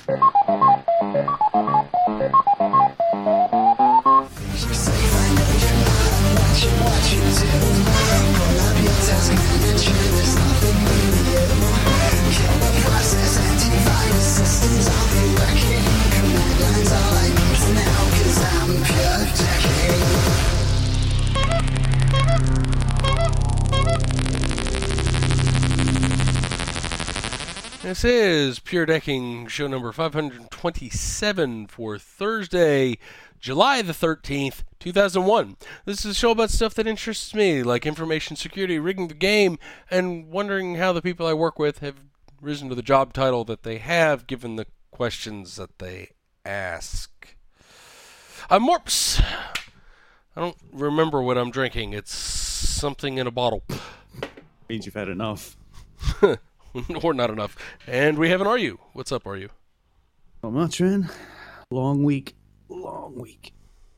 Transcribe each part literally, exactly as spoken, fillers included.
This is Pure Decking, show number five hundred twenty-seven for Thursday, July the thirteenth, two thousand one. This is a show about stuff that interests me, like information security, rigging the game, and wondering how the people I work with have risen to the job title that they have, given the questions that they ask. I'm Morps. I don't remember what I'm drinking. It's something in a bottle. Means you've had enough. Or not enough. And we have an R U. What's up, R U? Not much, man. Long week. Long week.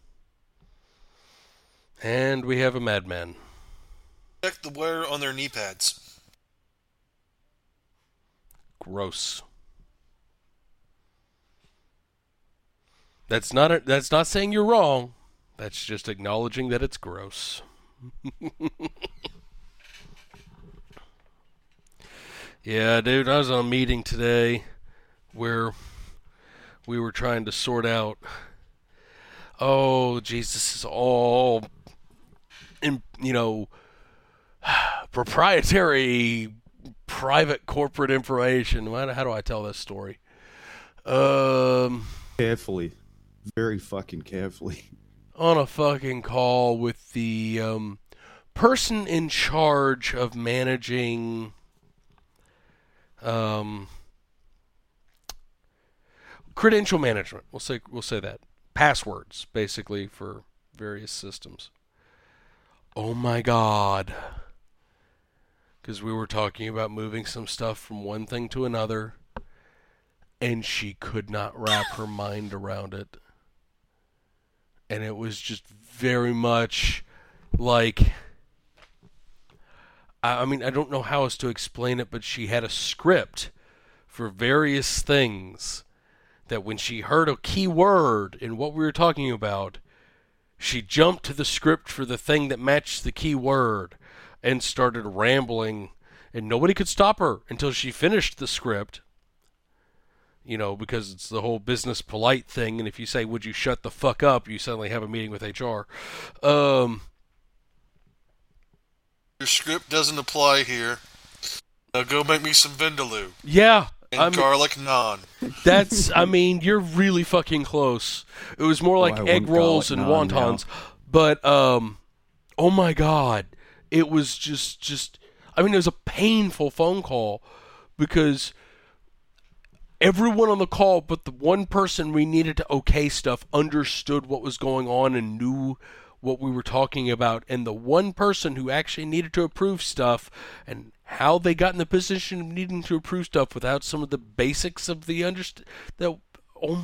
And we have a madman. Check the wear on their knee pads. Gross. That's not a, that's not saying you're wrong. That's just acknowledging that it's gross. Yeah, dude, I was on a meeting today where we were trying to sort out, oh, geez, this is all, in, you know, proprietary, private corporate information. How do I tell this story? Um, carefully. Very fucking carefully. On a fucking call with the um, person in charge of managing... Um, credential management. We'll say we'll say that passwords, basically, for various systems. Oh my God! Because we were talking about moving some stuff from one thing to another, and she could not wrap her mind around it, and it was just very much like. I mean, I don't know how else to explain it, but she had a script for various things that when she heard a key word in what we were talking about, she jumped to the script for the thing that matched the key word and started rambling, and nobody could stop her until she finished the script. You know, because it's the whole business polite thing, and if you say, would you shut the fuck up, you suddenly have a meeting with H R. Um... Your script doesn't apply here. Now go make me some vindaloo. Yeah. And I'm, garlic naan. That's, I mean, you're really fucking close. It was more like oh, egg rolls and wontons. Now. But, um, oh my God. It was just, just, I mean, it was a painful phone call because everyone on the call but the one person we needed to okay stuff understood what was going on and knew what we were talking about, and the one person who actually needed to approve stuff and how they got in the position of needing to approve stuff without some of the basics of the underst- the oh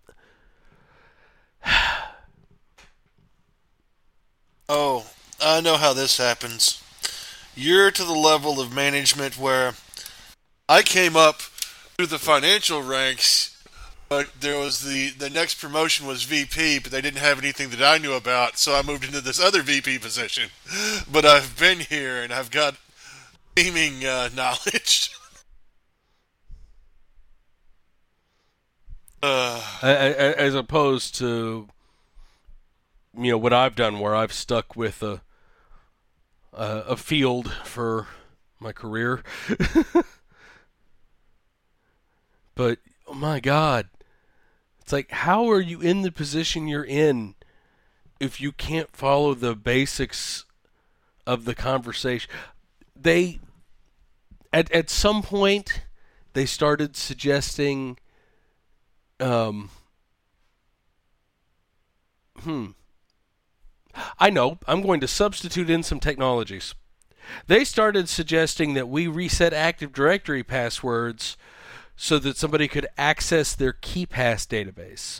Oh, I know how this happens. You're to the level of management where I came up through the financial ranks. But there was the, the next promotion was V P, but they didn't have anything that I knew about, so I moved into this other V P position. But I've been here, and I've got teaming uh, knowledge. uh, as opposed to, you know, what I've done, where I've stuck with a a, a field for my career. But, oh my God. It's like, how are you in the position you're in if you can't follow the basics of the conversation? They, at at some point, they started suggesting, um, hmm, I know, I'm going to substitute in some technologies. They started suggesting that we reset Active Directory passwords so that somebody could access their KeePass database.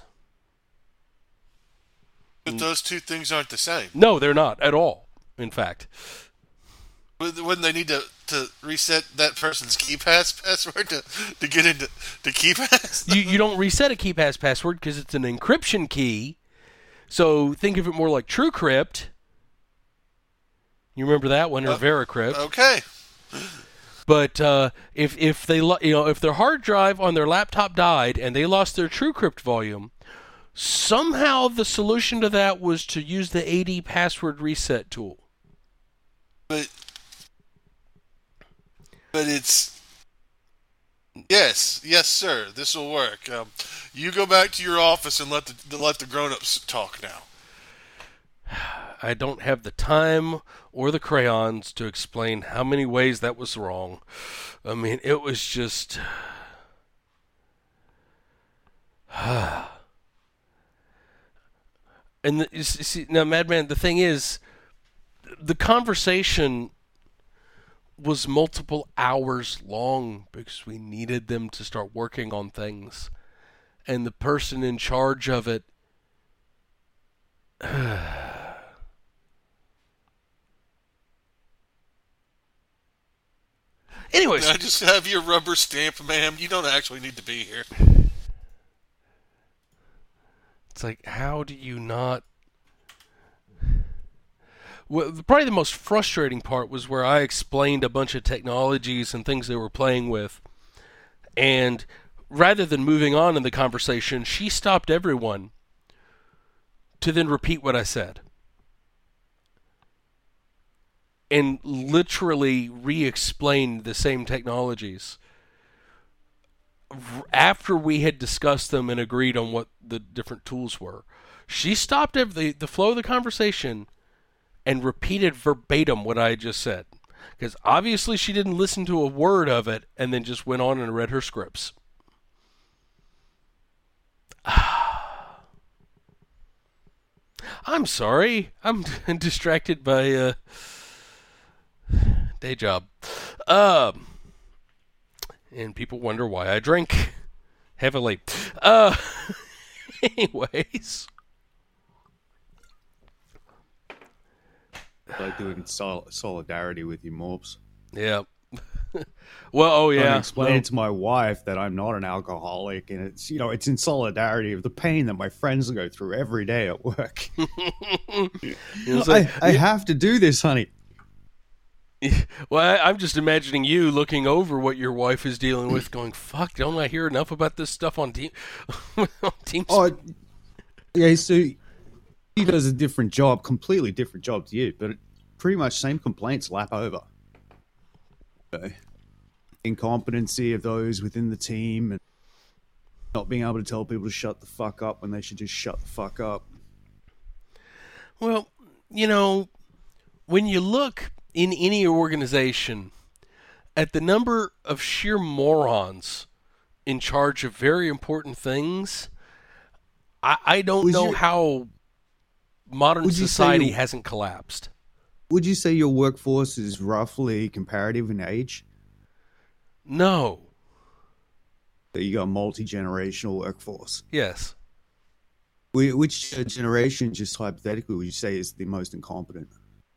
But those two things aren't the same. No, they're not at all, in fact. Wouldn't they need to to reset that person's KeyPass password to, to get into to KeyPass? You you don't reset a KeyPass password because it's an encryption key. So think of it more like TrueCrypt. You remember that one, or uh, VeraCrypt? Okay. But uh, if if they you know if their hard drive on their laptop died and they lost their TrueCrypt volume, somehow the solution to that was to use the A D password reset tool. But but it's yes, yes, sir. This will work. Um, you go back to your office and let the let the grown-ups talk now. I don't have the time or the crayons to explain how many ways that was wrong. I mean, it was just. and the, you see, now, Madman, the thing is, the conversation was multiple hours long because we needed them to start working on things. And the person in charge of it anyways, can I just have your rubber stamp, ma'am? You don't actually need to be here. It's like, how do you not... Well, probably the most frustrating part was where I explained a bunch of technologies and things they were playing with, and rather than moving on in the conversation, she stopped everyone to then repeat what I said. And literally re-explained the same technologies after we had discussed them and agreed on what the different tools were. She stopped every, the flow of the conversation and repeated verbatim what I just said. Because obviously she didn't listen to a word of it and then just went on and read her scripts. I'm sorry. I'm distracted by... Uh, day job. Um, and people wonder why I drink heavily. Uh, anyways. I do it in sol- solidarity with you, Morps. Yeah. Well, oh yeah. I'm explaining well, to my wife that I'm not an alcoholic, and it's, you know, it's in solidarity of the pain that my friends go through every day at work. you know, so, I, I have to do this, honey. Well, I'm just imagining you looking over what your wife is dealing with, going, "Fuck, don't I hear enough about this stuff on Team on Team?" Oh, yeah. So he does a different job, completely different job to you, but pretty much same complaints lap over. So, incompetency of those within the team, and not being able to tell people to shut the fuck up when they should just shut the fuck up. Well, you know, when you look in any organization at the number of sheer morons in charge of very important things, I, I don't Was know your, how modern society your, hasn't collapsed. Would you say your workforce is roughly comparative in age? No. So you got a multi-generational workforce? Yes. Which generation, just hypothetically, would you say is the most incompetent?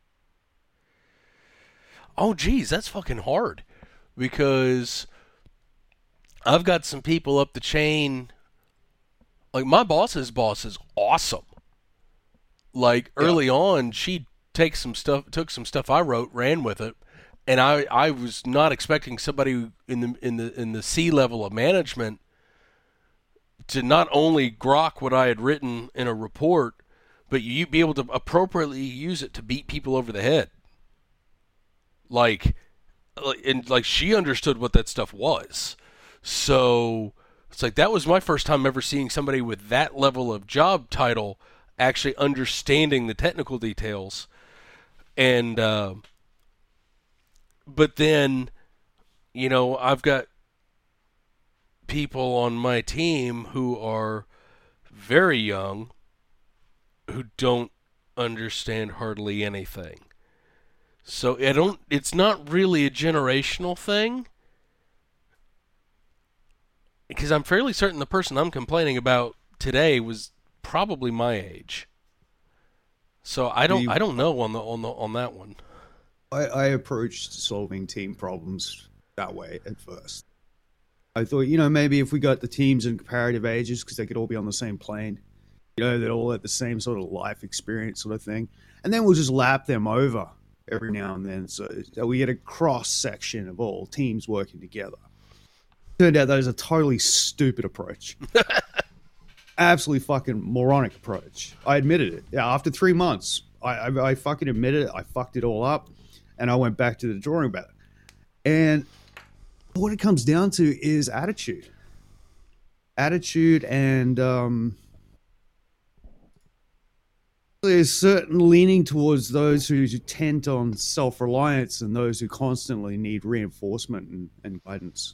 Oh, geez, that's fucking hard. Because I've got some people up the chain. Like, my boss's boss is awesome. Like, early yeah. on, she take some stuff, took some stuff I wrote, ran with it, and I, I was not expecting somebody in the in the in the C level of management to not only grok what I had written in a report, but you be able to appropriately use it to beat people over the head. Like, and like she understood what that stuff was. So it's like that was my first time ever seeing somebody with that level of job title actually understanding the technical details. And uh, but then, you know, I've got people on my team who are very young who don't understand hardly anything. So I don't. It's not really a generational thing, because I'm fairly certain the person I'm complaining about today was probably my age. So I don't. You, I don't know on the on the on that one. I, I approached solving team problems that way at first. I thought, you know, maybe if we got the teams in comparative ages, because they could all be on the same plane, you know, they'd all have the same sort of life experience sort of thing. And then we'll just lap them over every now and then. So, so we get a cross section of all teams working together. Turned out that was a totally stupid approach. Absolutely fucking moronic approach. I admitted it. Yeah, after three months, I, I, I fucking admitted it. I fucked it all up. And I went back to the drawing board. And what it comes down to is attitude. Attitude and um, there's certain leaning towards those who tend on self-reliance and those who constantly need reinforcement and, and guidance.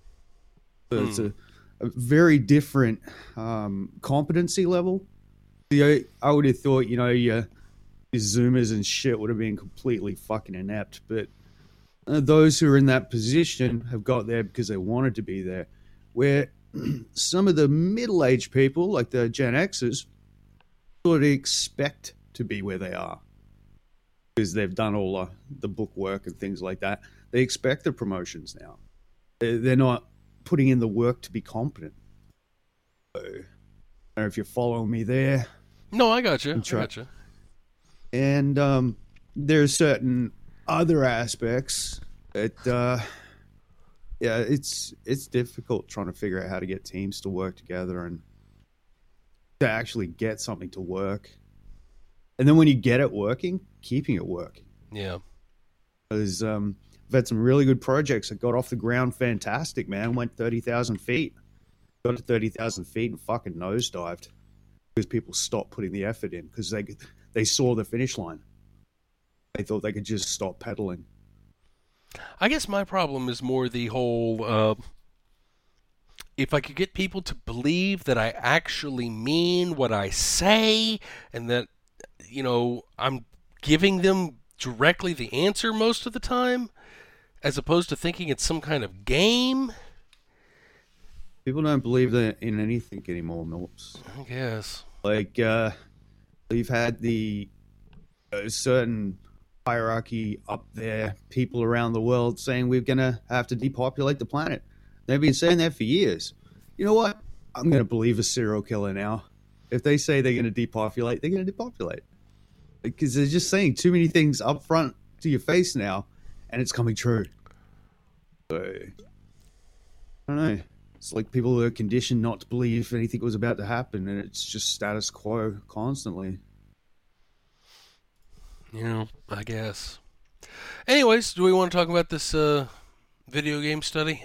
So hmm. It's a, a very different um, competency level. You know, I would have thought, you know, your, your Zoomers and shit would have been completely fucking inept, but uh, those who are in that position have got there because they wanted to be there. Where some of the middle-aged people, like the Gen Xers, sort of expect to be where they are because they've done all uh, the book work and things like that. They expect the promotions now. They're not putting in the work to be competent. So, I don't know if you're following me there. No, I got you. I got you. And um, there's certain other aspects that, uh, yeah, it's it's difficult trying to figure out how to get teams to work together and to actually get something to work. And then when you get it working, keeping it working. Yeah. Because um, I've had some really good projects that got off the ground fantastic, man. Went thirty thousand feet. Got to thirty thousand feet and fucking nosedived. Because people stopped putting the effort in because they they saw the finish line. They thought they could just stop pedaling. I guess my problem is more the whole, uh, if I could get people to believe that I actually mean what I say and that, you know, I'm giving them directly the answer most of the time, as opposed to thinking it's some kind of game. People don't believe that in anything anymore, Milps. I guess. Like, uh, you've had the uh, certain hierarchy up there, people around the world saying we're going to have to depopulate the planet. They've been saying that for years. You know what? I'm going to believe a serial killer now. If they say they're going to depopulate, they're going to depopulate. Because they're just saying too many things up front to your face now, and it's coming true. So, I don't know. It's like people are conditioned not to believe anything was about to happen, and it's just status quo constantly. You know, I guess. Anyways, do we want to talk about this uh, video game study?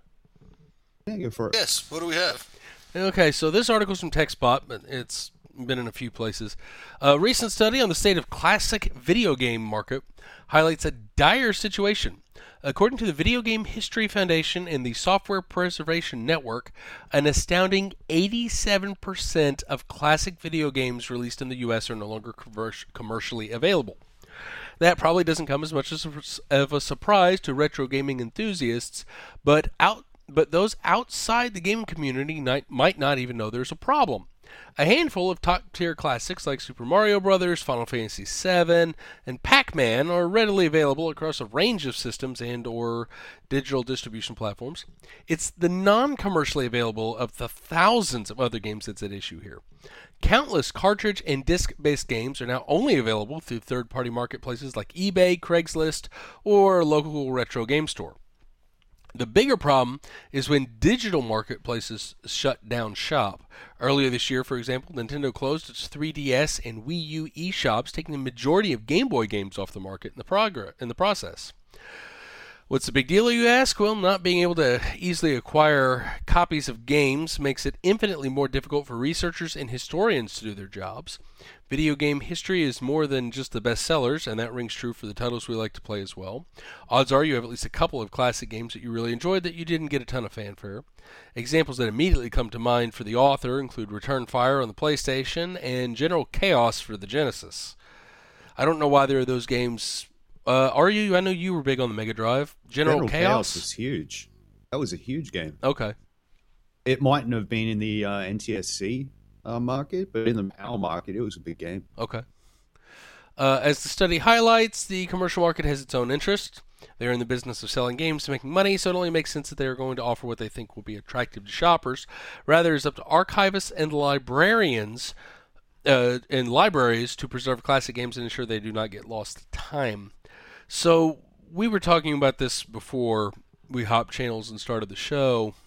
Yeah, go for it. Yes, what do we have? Okay, so this article's from TechSpot, but it's been in a few places. A recent study on the state of classic video game market highlights a dire situation. According to the Video Game History Foundation and the Software Preservation Network, an astounding eighty-seven percent of classic video games released in the U S are no longer commercially available. That probably doesn't come as much as a, of a surprise to retro gaming enthusiasts, but out but those outside the game community might, might not even know there's a problem. A handful of top-tier classics like Super Mario Bros., Final Fantasy seven, and Pac-Man are readily available across a range of systems and or digital distribution platforms. It's the non-commercially available of the thousands of other games that's at issue here. Countless cartridge and disc-based games are now only available through third-party marketplaces like eBay, Craigslist, or a local retro game store. The bigger problem is when digital marketplaces shut down shop. Earlier this year, for example, Nintendo closed its three D S and Wii U eShops, taking the majority of Game Boy games off the market in the, progress, in the process. What's the big deal, you ask? Well, not being able to easily acquire copies of games makes it infinitely more difficult for researchers and historians to do their jobs. Video game history is more than just the best sellers, and that rings true for the titles we like to play as well. Odds are you have at least a couple of classic games that you really enjoyed that you didn't get a ton of fanfare. Examples that immediately come to mind for the author include Return Fire on the PlayStation and General Chaos for the Genesis. I don't know why there are those games. Uh, are you? I know you were big on the Mega Drive. General, General Chaos? Chaos was huge. That was a huge game. Okay. It mightn't have been in the uh, N T S C uh, market, but in the PAL market, it was a big game. Okay. Uh, as the study highlights, the commercial market has its own interest. They are in the business of selling games to making money, so it only makes sense that they are going to offer what they think will be attractive to shoppers. Rather, it's up to archivists and librarians uh, and libraries to preserve classic games and ensure they do not get lost to time. So we were talking about this before we hopped channels and started the show,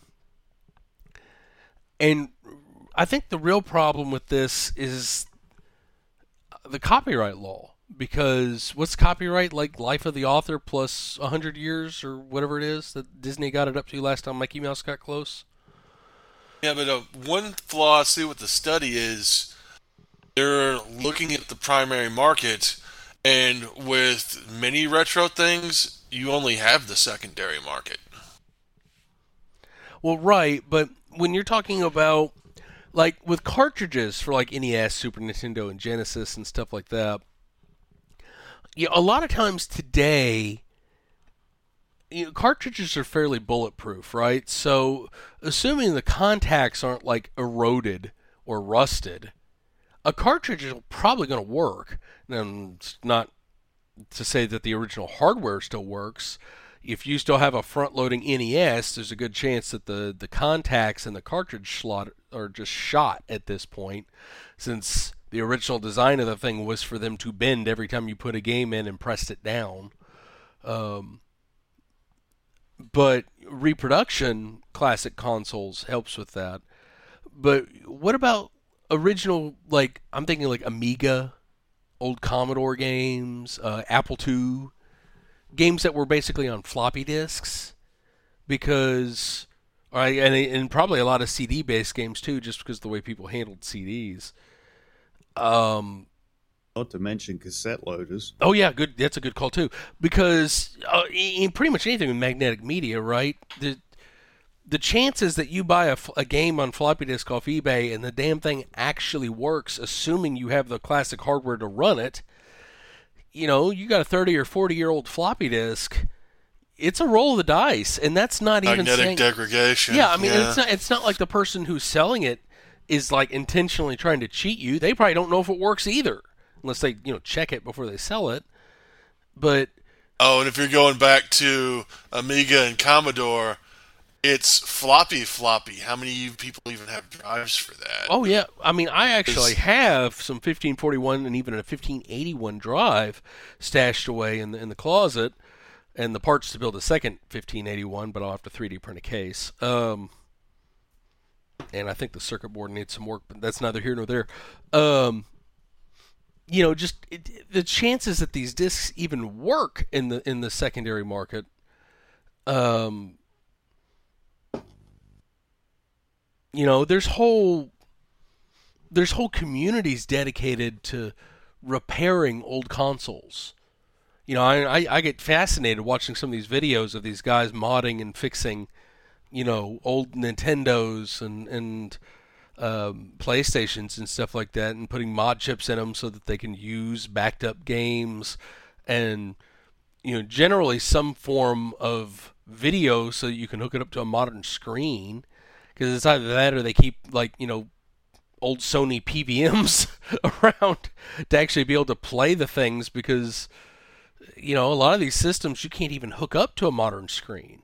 and I think the real problem with this is the copyright law, because what's copyright, like life of the author plus one hundred years or whatever it is that Disney got it up to last time Mickey Mouse got close? Yeah, but uh, one flaw I see with the study is they're looking at the primary market, and with many retro things, you only have the secondary market. Well, right, but when you're talking about, like, with cartridges for, like, N E S, Super Nintendo, and Genesis and stuff like that, you know, a lot of times today, you know, cartridges are fairly bulletproof, right? So, assuming the contacts aren't, like, eroded or rusted, a cartridge is probably going to work. And it's not to say that the original hardware still works. If you still have a front-loading N E S, there's a good chance that the, the contacts and the cartridge slot are just shot at this point, since the original design of the thing was for them to bend every time you put a game in and pressed it down. Um, but reproduction, classic consoles, helps with that. But what about original, like, I'm thinking like Amiga, old Commodore games, uh, Apple two, games that were basically on floppy disks, because, right, and, and probably a lot of C D-based games too, just because of the way people handled C Ds. Um, Not to mention cassette loaders. oh yeah, good. That's a good call too, because uh, in pretty much anything with magnetic media, right? The the chances that you buy a, a game on floppy disk off eBay and the damn thing actually works, assuming you have the classic hardware to run it, you know, you got a thirty or forty year old floppy disk, it's a roll of the dice, and that's not even Magnetic saying, degradation. yeah, I mean, yeah. it's not it's not like the person who's selling it is like intentionally trying to cheat you. They probably don't know if it works either, unless they, you know, check it before they sell it. But Oh, and if you're going back to Amiga and Commodore, it's floppy floppy. How many of you people even have drives for that? oh yeah, I mean, I actually have some fifteen forty-one and even a fifteen eighty-one drive stashed away in the in the closet, and the parts to build a second fifteen eighty-one, but I'll have to three D print a case. Um, and I think the circuit board needs some work, but that's neither here nor there. Um, you know, just it, the chances that these discs even work in the in the secondary market, um, you know, there's whole there's whole communities dedicated to repairing old consoles. You know, I, I I get fascinated watching some of these videos of these guys modding and fixing, you know, old Nintendos and and um, PlayStations and stuff like that, and putting mod chips in them so that they can use backed up games, and, you know, generally some form of video so that you can hook it up to a modern screen, because it's either that or they keep, like, you know, old Sony P V Ms around to actually be able to play the things, because, you know, a lot of these systems you can't even hook up to a modern screen.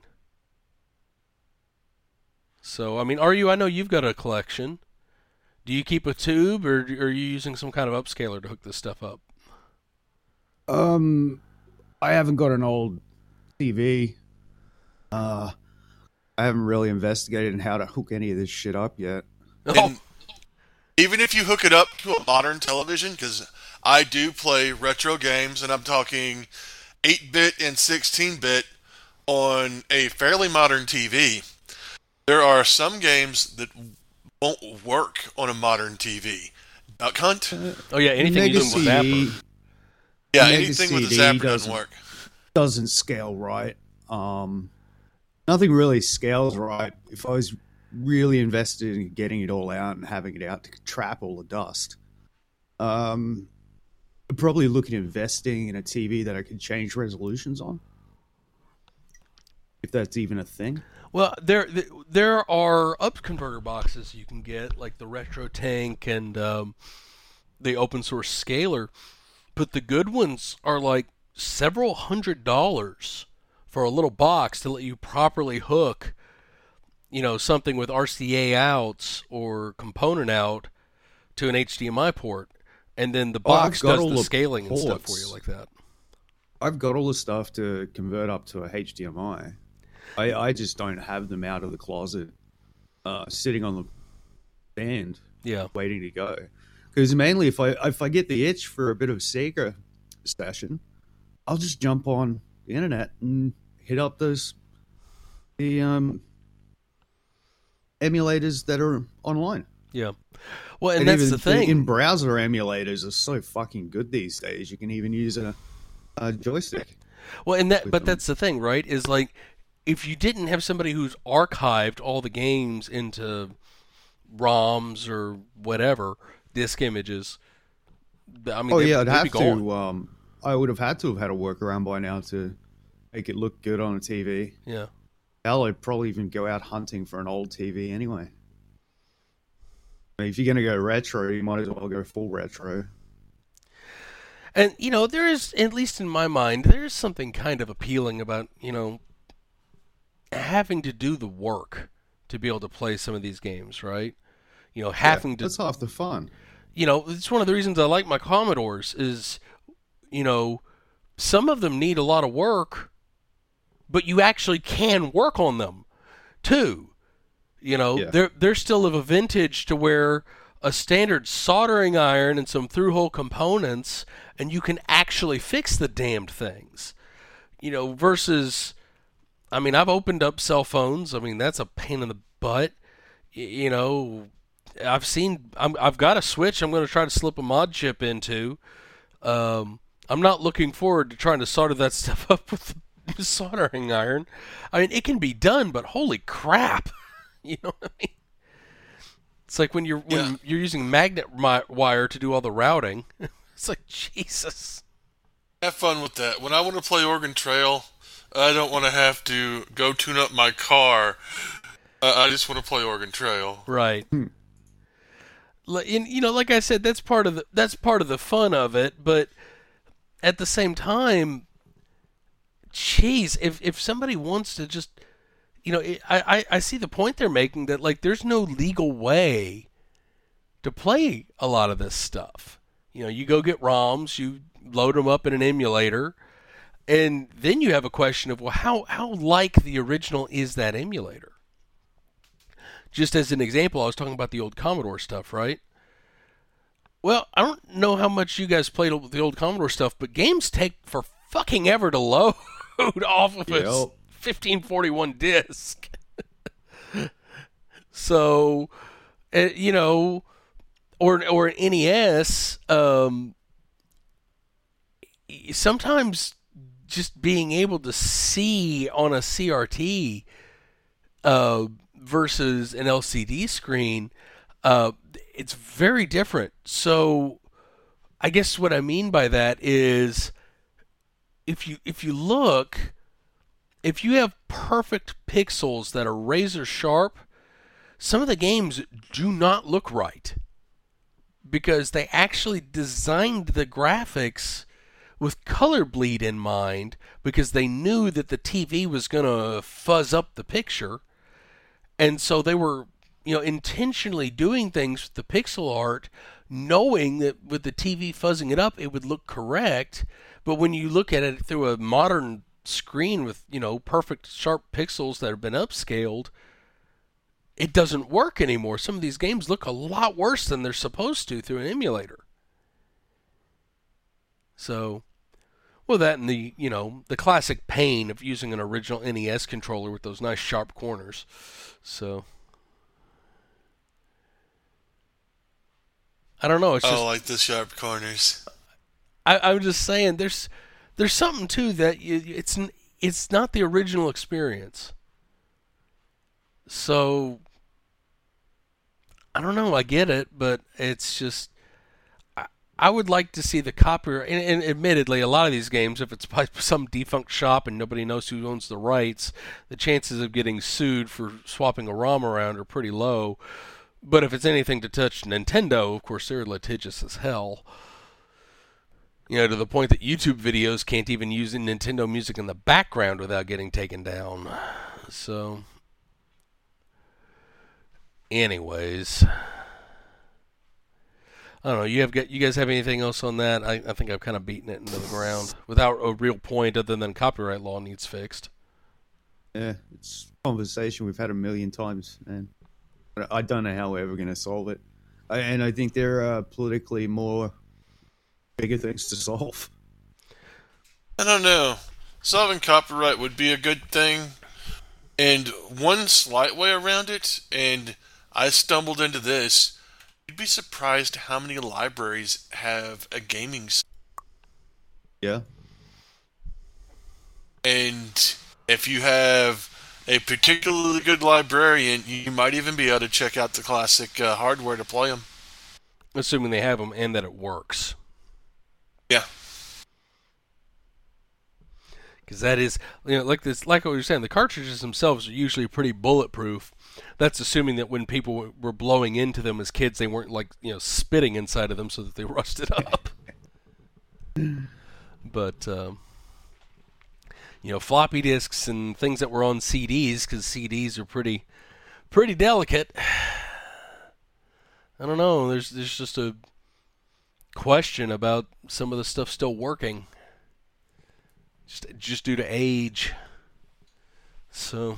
So, I mean, are you, I know you've got a collection. Do you keep a tube, or are you using some kind of upscaler to hook this stuff up? Um, I haven't got an old T V. Uh, I haven't really investigated in how to hook any of this shit up yet. And even if you hook it up to a modern television, because I do play retro games, and I'm talking eight bit and sixteen bit on a fairly modern T V, there are some games that won't work on a modern T V. Duck Hunt? Oh yeah, anything Mega using with Zapper. C D Yeah, Mega anything with a C D zapper doesn't doesn't- work. doesn't scale right. Um, nothing really scales right. If I was really invested in getting it all out and having it out to trap all the dust, um, I'd probably look at investing in a T V that I could change resolutions on, if that's even a thing. Well, there there are up converter boxes you can get, like the Retro Tank and um, the open source scaler, but the good ones are like several hundred dollars for a little box to let you properly hook, you know, something with R C A outs or component out to an H D M I port, and then the box oh, does the scaling ports. and stuff for you like that. I've got all the stuff to convert up to a H D M I. I, I just don't have them out of the closet, uh, sitting on the stand, yeah, waiting to go. Because mainly, if I if I get the itch for a bit of Sega session, I'll just jump on the internet and hit up those the um, emulators that are online. Yeah, well, and, and that's even the thing. In browser emulators are so fucking good these days. You can even use a, a joystick. Well, and that, but them. that's the thing, right? Is like if you didn't have somebody who's archived all the games into ROMs or whatever disk images, I mean, oh they, yeah, I'd they'd have be gone. to. Um, I would have had to have had a workaround by now to make it look good on a T V. Yeah. Hell, I'd probably even go out hunting for an old T V anyway. I mean, if you're going to go retro, you might as well go full retro. And, you know, there is, at least in my mind, there is something kind of appealing about, you know, having to do the work to be able to play some of these games, right? You know, having yeah, to... That's half the fun. You know, it's one of the reasons I like my Commodores is, you know, some of them need a lot of work, but you actually can work on them, too. You know, yeah. they're they're still of a vintage to where a standard soldering iron and some through-hole components, and you can actually fix the damned things. You know, versus, I mean, I've opened up cell phones. I mean, that's a pain in the butt. Y- you know, I've seen, I'm, I've got a switch I'm going to try to slip a mod chip into. Um, I'm not looking forward to trying to solder that stuff up with the soldering iron. I mean, it can be done, but holy crap. You know what I mean? It's like when you're when Yeah. you're using magnet mi- wire to do all the routing. It's like, Jesus. Have fun with that. When I want to play Oregon Trail, I don't want to have to go tune up my car. Uh, I just want to play Oregon Trail. Right. Like, and, you know, like I said, that's part of the that's part of the fun of it. But at the same time, jeez, if if somebody wants to just, you know, I, I, I see the point they're making that, like, there's no legal way to play a lot of this stuff. You know, you go get ROMs, you load them up in an emulator, and then you have a question of, well, how, how like the original is that emulator? Just as an example, I was talking about the old Commodore stuff, right? Well, I don't know how much you guys played with the old Commodore stuff, but games take for fucking ever to load off of Yep. a fifteen forty-one disc. So, uh, you know, or or an N E S. Um, sometimes just being able to see on a C R T uh, versus an L C D screen, uh, it's very different. So, I guess what I mean by that is, if you if you look. If you have perfect pixels that are razor sharp, some of the games do not look right because they actually designed the graphics with color bleed in mind because they knew that the T V was going to fuzz up the picture. And so they were, you know, intentionally doing things with the pixel art, knowing that with the T V fuzzing it up, it would look correct. But when you look at it through a modern screen with, you know, perfect sharp pixels that have been upscaled, it doesn't work anymore. Some of these games look a lot worse than they're supposed to through an emulator. So, well, that and the, you know, the classic pain of using an original N E S controller with those nice sharp corners. So, I don't know. It's just, Oh, like the sharp corners. I, I'm just saying, there's there's something too that you, it's it's not the original experience. So I don't know. I get it, but it's just I, I would like to see the copyright. And, and admittedly, a lot of these games, if it's by some defunct shop and nobody knows who owns the rights, the chances of getting sued for swapping a ROM around are pretty low. But if it's anything to touch Nintendo, of course, they're litigious as hell. You know, to the point that YouTube videos can't even use Nintendo music in the background without getting taken down. So, anyways, I don't know. You have got you guys have anything else on that? I, I think I've kind of beaten it into the ground without a real point other than copyright law needs fixed. Yeah, it's a conversation we've had a million times, and I don't know how we're ever going to solve it. I, and I think there are politically more bigger things to solve. I don't know. Solving copyright would be a good thing. And one slight way around it, and I stumbled into this, you'd be surprised how many libraries have a gaming s- Yeah. And if you have a particularly good librarian, you might even be able to check out the classic uh, hardware to play them. Assuming they have them and that it works. Yeah. Because that is, you know, like this, like what we were saying, the cartridges themselves are usually pretty bulletproof. That's assuming that when people were blowing into them as kids, they weren't like, you know, spitting inside of them so that they rusted up. But, um, you know, floppy disks and things that were on C Ds, because C Ds are pretty, pretty delicate. I don't know. There's, there's just a question about some of the stuff still working. Just, just due to age. So,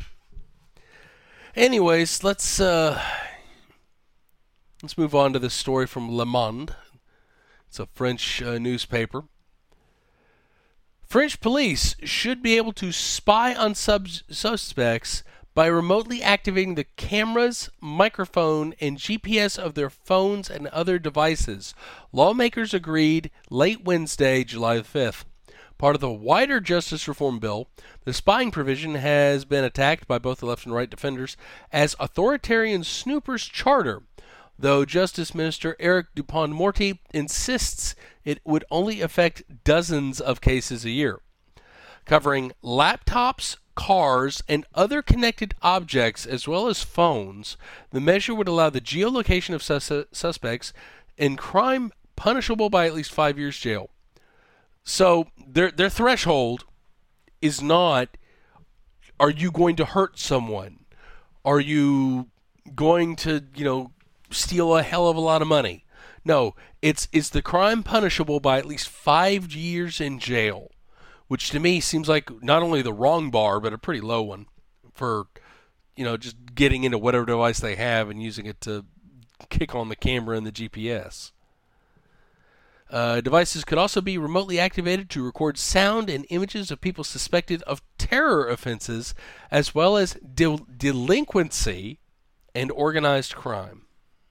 anyways, let's uh, let's move on to this story from Le Monde. It's a French uh, newspaper. French police should be able to spy on sub- suspects by remotely activating the cameras, microphone, and G P S of their phones and other devices. Lawmakers agreed late Wednesday, July fifth. Part of the wider justice reform bill, the spying provision has been attacked by both the left and right defenders as authoritarian snoopers charter, though Justice Minister Eric Dupond-Moretti insists it would only affect dozens of cases a year. Covering laptops, cars, and other connected objects as well as phones, the measure would allow the geolocation of sus- suspects in crime punishable by at least five years jail. So their their threshold is not, are you going to hurt someone? Are you going to, you know, steal a hell of a lot of money? No, it's is the crime punishable by at least five years in jail, which to me seems like not only the wrong bar, but a pretty low one for, you know, just getting into whatever device they have and using it to kick on the camera and the G P S. Uh, devices could also be remotely activated to record sound and images of people suspected of terror offenses, as well as del- delinquency and organized crime.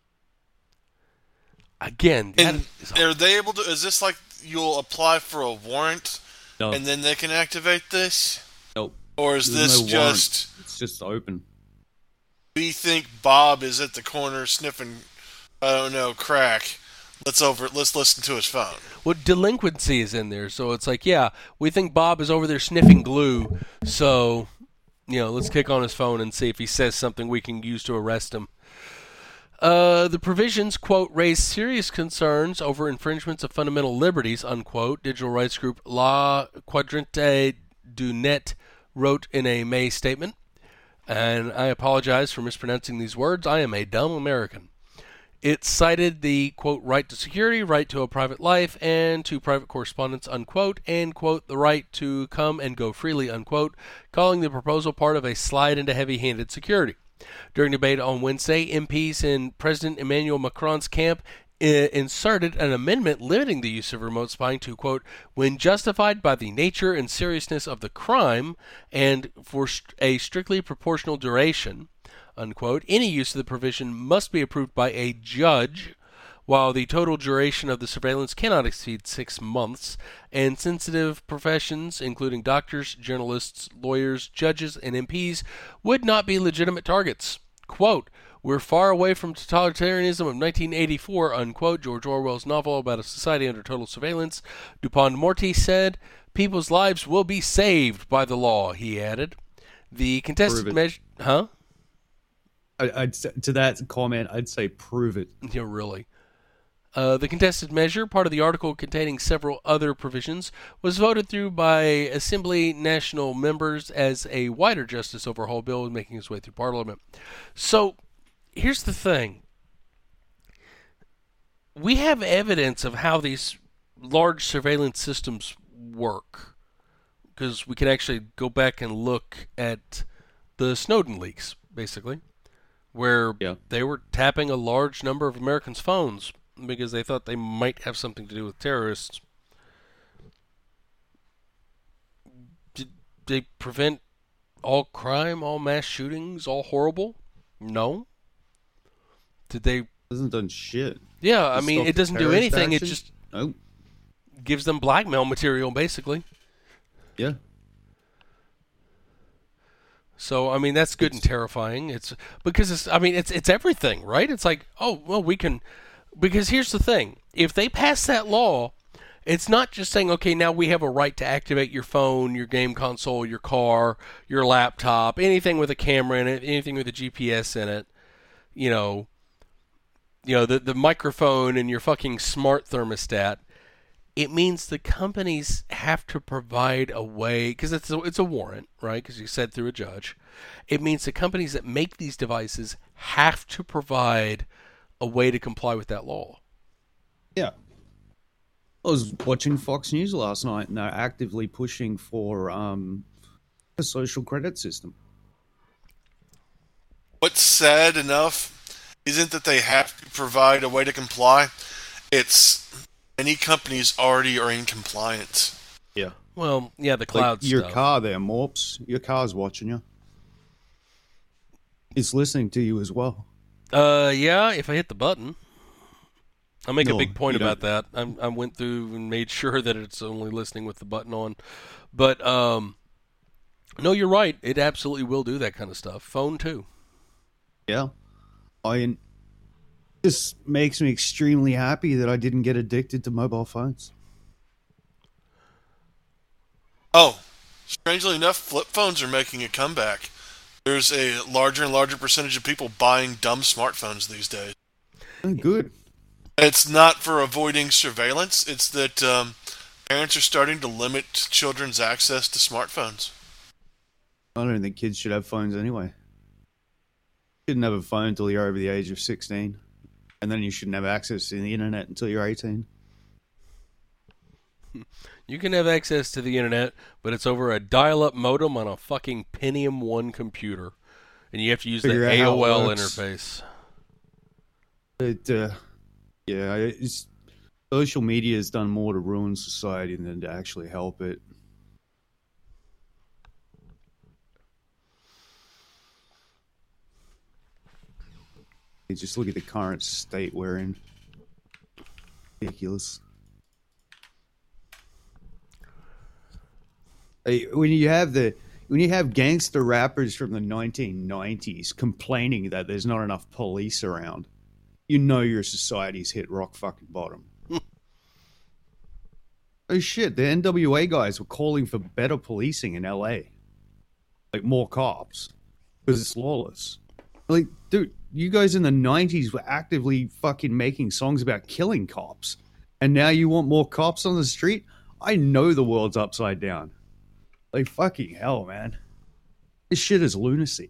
Again, that And is are they able to? Is this like you'll apply for a warrant No. and then they can activate this? Nope. Or is There's this no warrant. just It's just open. we think Bob is at the corner sniffing, I don't know, crack. Let's over. Let's listen to his phone. well, delinquency is in there, so it's like, yeah, we think Bob is over there sniffing glue, so, you know, let's kick on his phone and see if he says something we can use to arrest him. Uh, the provisions, quote, raise serious concerns over infringements of fundamental liberties, unquote, digital rights group La Quadrante du Net wrote in a May statement. And I apologize for mispronouncing these words. I am a dumb American. It cited the, quote, right to security, right to a private life, and to private correspondence, unquote, and, quote, the right to come and go freely, unquote, calling the proposal part of a slide into heavy-handed security. During debate on Wednesday, M Ps in President Emmanuel Macron's camp I- inserted an amendment limiting the use of remote spying to, quote, when justified by the nature and seriousness of the crime and for st- a strictly proportional duration, unquote, any use of the provision must be approved by a judge, while the total duration of the surveillance cannot exceed six months, and sensitive professions, including doctors, journalists, lawyers, judges, and M Ps, would not be legitimate targets. Quote, we're far away from totalitarianism of nineteen eighty-four, unquote, George Orwell's novel about a society under total surveillance. Dupond-Moretti said, people's lives will be saved by the law, he added. The contested measure... Huh? I, I'd say, to that comment, I'd say prove it. Yeah, really. Uh, the contested measure, part of the article containing several other provisions, was voted through by Assembly National members as a wider justice overhaul bill was making its way through Parliament. So, here's the thing. We have evidence of how these large surveillance systems work, because we can actually go back and look at the Snowden leaks, basically, where Yeah. they were tapping a large number of Americans' phones because they thought they might have something to do with terrorists. Did they prevent all crime, all mass shootings, all horrible? No. Did they? Hasn't done shit. Yeah, I Just mean, stop it doesn't do terrorist anything. It action? just Nope. gives them blackmail material, basically. Yeah. So I mean, that's good and terrifying. It's because it's. I mean, it's it's everything, right? It's like, oh well, we can. Because here's the thing: if they pass that law, it's not just saying, okay, now we have a right to activate your phone, your game console, your car, your laptop, anything with a camera in it, anything with a G P S in it. You know, you know the the microphone and your fucking smart thermostat. It means the companies have to provide a way, because it's a, it's a warrant, right? Because you said through a judge. It means the companies that make these devices have to provide a way to comply with that law. Yeah. I was watching Fox News last night, and they're actively pushing for um, a social credit system. What's sad enough isn't that they have to provide a way to comply. It's many companies already are in compliance. Yeah. Well, yeah, the cloud Like your stuff. car there, Morps. Your car's watching you. It's listening to you as well. Uh, yeah, if I hit the button. I make No, a big point you about that. I, I went through and made sure that it's only listening with the button on. But, um, no, you're right. It absolutely will do that kind of stuff. Phone, too. Yeah. I This makes me extremely happy that I didn't get addicted to mobile phones. Oh, strangely enough, flip phones are making a comeback. There's a larger and larger percentage of people buying dumb smartphones these days. Oh, good. It's not for avoiding surveillance. It's that um, parents are starting to limit children's access to smartphones. I don't think kids should have phones anyway. You shouldn't have a phone until you're over the age of sixteen. And then you shouldn't have access to the internet until you're eighteen. You can have access to the internet, but it's over a dial-up modem on a fucking Pentium one computer. And you have to use the Figure out A how it O L works. interface. It, uh, yeah, it's, social media has done more to ruin society than to actually help it. You just look at the current state we're in. Ridiculous. Hey, when you have the when you have gangster rappers from the nineteen nineties complaining that there's not enough police around, you know your society's hit rock fucking bottom. Oh shit, the N W A guys were calling for better policing in L A. Like more cops. Because it's lawless. Like, dude, you guys in the nineties were actively fucking making songs about killing cops. And now you want more cops on the street? I know the world's upside down. Like, fucking hell, man. This shit is lunacy.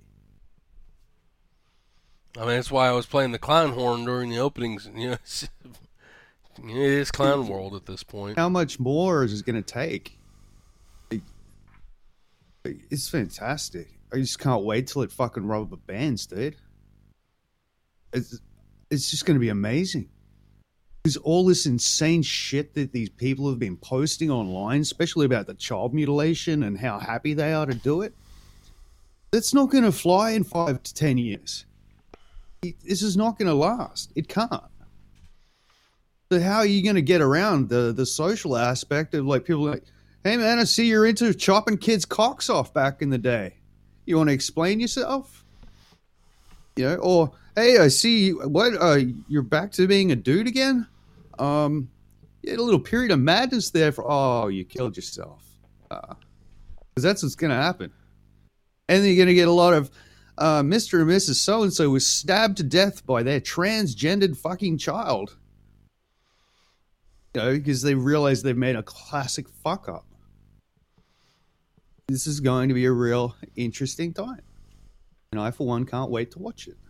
I mean, that's why I was playing the clown horn during the openings. You know, it's, it is clown world at this point. How much more is it going to take? Like, it's fantastic. I just can't wait till it fucking rubber bands, dude. It's, it's just going to be amazing. Because all this insane shit that these people have been posting online, especially about the child mutilation and how happy they are to do it, that's not going to fly in five to ten years. It, this is not going to last. It can't. So how are you going to get around the, the social aspect of like people like, hey man, I see you're into chopping kids' cocks off back in the day. You want to explain yourself? You know, or hey, I see you, what uh, you're back to being a dude again. Um, you had a little period of madness there for oh, you killed yourself. Because uh, that's what's going to happen. And then you're going to get a lot of uh, Mister and Missus So-and-so was stabbed to death by their transgendered fucking child. You know, because they realize they've made a classic fuck up. This is going to be a real interesting time. And I, for one, can't wait to watch it.